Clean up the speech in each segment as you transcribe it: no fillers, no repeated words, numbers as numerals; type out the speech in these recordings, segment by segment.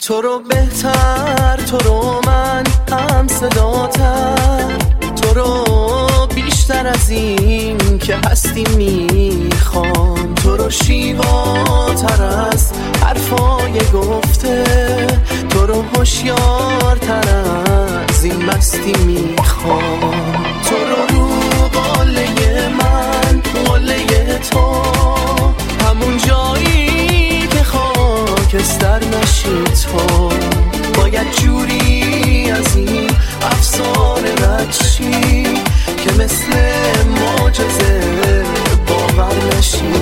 تو رو بهتر، تو رو من هم صداتر، تو رو بیشتر از این که هستی میخوام، تو رو شیواتر از حرفای گفته، تو رو هوشیارتر از این مستی میخوام، تو رو قله من قله تو، همون جایی که خاکستر نشی تو، باید جوری از این افسانه رد شی که مثل معجزه باور نشی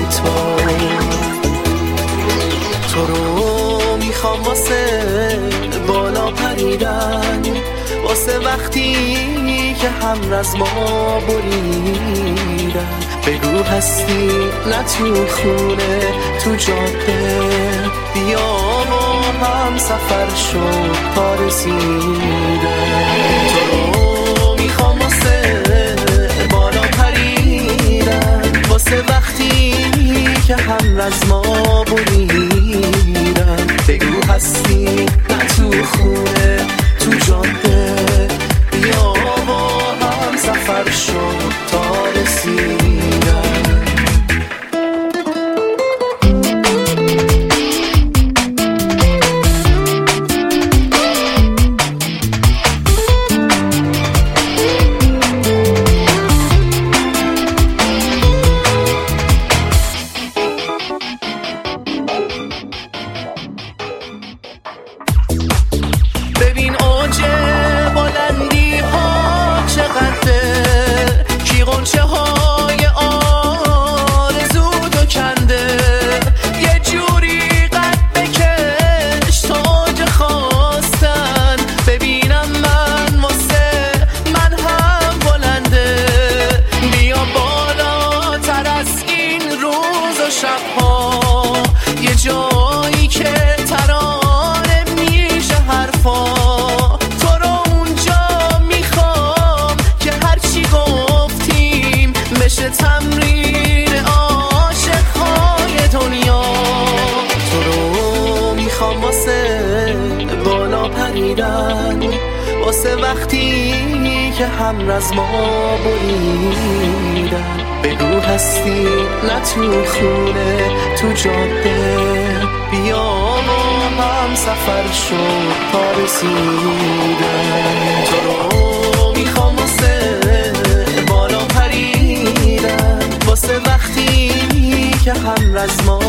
تو رو میخوام واسه بالا پریدن، واسه وقتی که هم از ما بریدن، بگو هستی نه تو خونه تو جاده، بیا با هم سفر شد تا رسیدن، تو رو میخوام واسه بالا پریدن، واسه وقتی که هم از ما بریدن، بگو هستی نه تو خونه تو جاده، بیا با هم سفر شد تا رسیدن. ببین اوج بلندی ها چقدره، کی غنچه های آرزو تو کنده، یه جوری قد بکش تاج خواستن، ببینم من واسه من هم بلنده، بیا بالاتر از این روز و شبها، یه جایی که ترانه میشه حرفا، تو رو اونجا میخوام که هرچی گفتیم بشه تمرین عاشقهای دنیا، تو رو میخوام واسه بالا پریدن، واسه وقتی که هم از ما بریدن، بگو هستی نه تو خونه تو جاده، بیا با هم سفر شد تا رسیدن، تو رو میخوام واسه بالا پریدن، واسه وقتی که هم از ما